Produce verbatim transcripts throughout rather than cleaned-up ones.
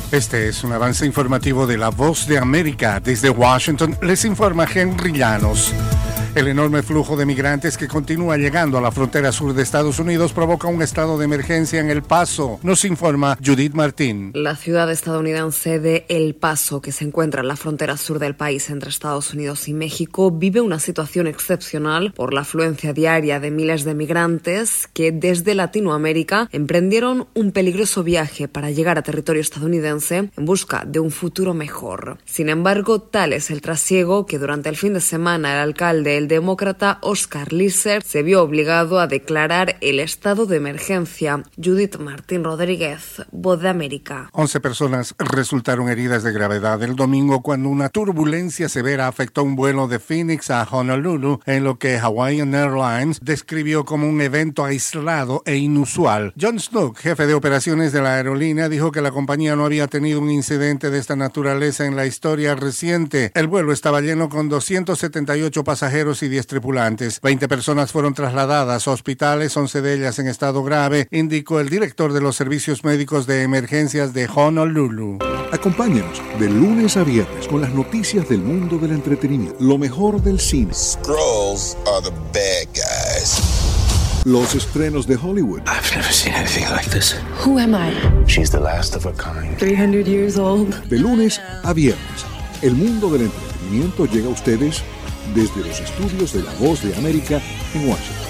Este es un avance informativo de La Voz de América. Desde Washington les informa Henry Llanos. El enorme flujo de migrantes que continúa llegando a la frontera sur de Estados Unidos provoca un estado de emergencia en El Paso. Nos informa Judith Martín. La ciudad estadounidense de El Paso, que se encuentra en la frontera sur del país entre Estados Unidos y México, vive una situación excepcional por la afluencia diaria de miles de migrantes que desde Latinoamérica emprendieron un peligroso viaje para llegar a territorio estadounidense en busca de un futuro mejor. Sin embargo, tal es el trasiego que durante el fin de semana el alcalde el demócrata Oscar Lisser se vio obligado a declarar el estado de emergencia. Judith Martín Rodríguez, Voz de América. once personas resultaron heridas de gravedad el domingo cuando una turbulencia severa afectó un vuelo de Phoenix a Honolulu, en lo que Hawaiian Airlines describió como un evento aislado e inusual. John Snook, jefe de operaciones de la aerolínea, dijo que la compañía no había tenido un incidente de esta naturaleza en la historia reciente. El vuelo estaba lleno con doscientos setenta y ocho pasajeros y diez tripulantes. veinte personas fueron trasladadas a hospitales, once de ellas en estado grave, indicó el director de los servicios médicos de emergencias de Honolulu. Acompáñanos de lunes a viernes con las noticias del mundo del entretenimiento, lo mejor del cine. Skrulls are the bad guys. Los estrenos de Hollywood. I've never seen anything like this. Who am I? She's the last of her kind. three hundred years old. De lunes a viernes, el mundo del entretenimiento llega a ustedes desde los estudios de La Voz de América en Washington.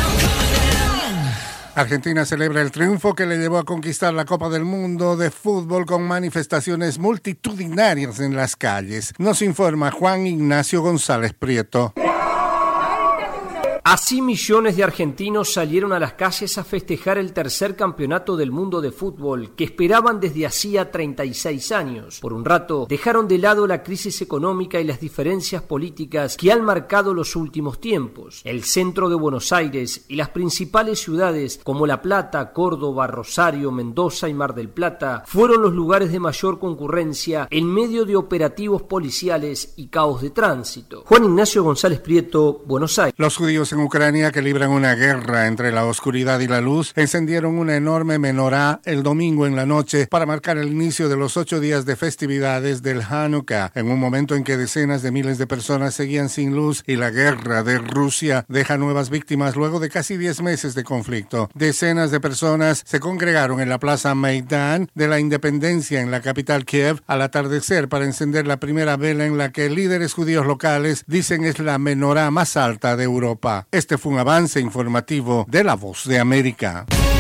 Argentina celebra el triunfo que le llevó a conquistar la Copa del Mundo de fútbol con manifestaciones multitudinarias en las calles. Nos informa Juan Ignacio González Prieto. Así millones de argentinos salieron a las calles a festejar el tercer campeonato del mundo de fútbol que esperaban desde hacía treinta y seis años. Por un rato dejaron de lado la crisis económica y las diferencias políticas que han marcado los últimos tiempos. El centro de Buenos Aires y las principales ciudades como La Plata, Córdoba, Rosario, Mendoza y Mar del Plata fueron los lugares de mayor concurrencia en medio de operativos policiales y caos de tránsito. Juan Ignacio González Prieto, Buenos Aires. Los judíos en Ucrania, que libran una guerra entre la oscuridad y la luz, encendieron una enorme menorá el domingo en la noche para marcar el inicio de los ocho días de festividades del Hanukkah, en un momento en que decenas de miles de personas seguían sin luz y la guerra de Rusia deja nuevas víctimas luego de casi diez meses de conflicto. Decenas de personas se congregaron en la plaza Maidán de la Independencia en la capital Kiev al atardecer para encender la primera vela en la que líderes judíos locales dicen es la menorá más alta de Europa. Este fue un avance informativo de La Voz de América.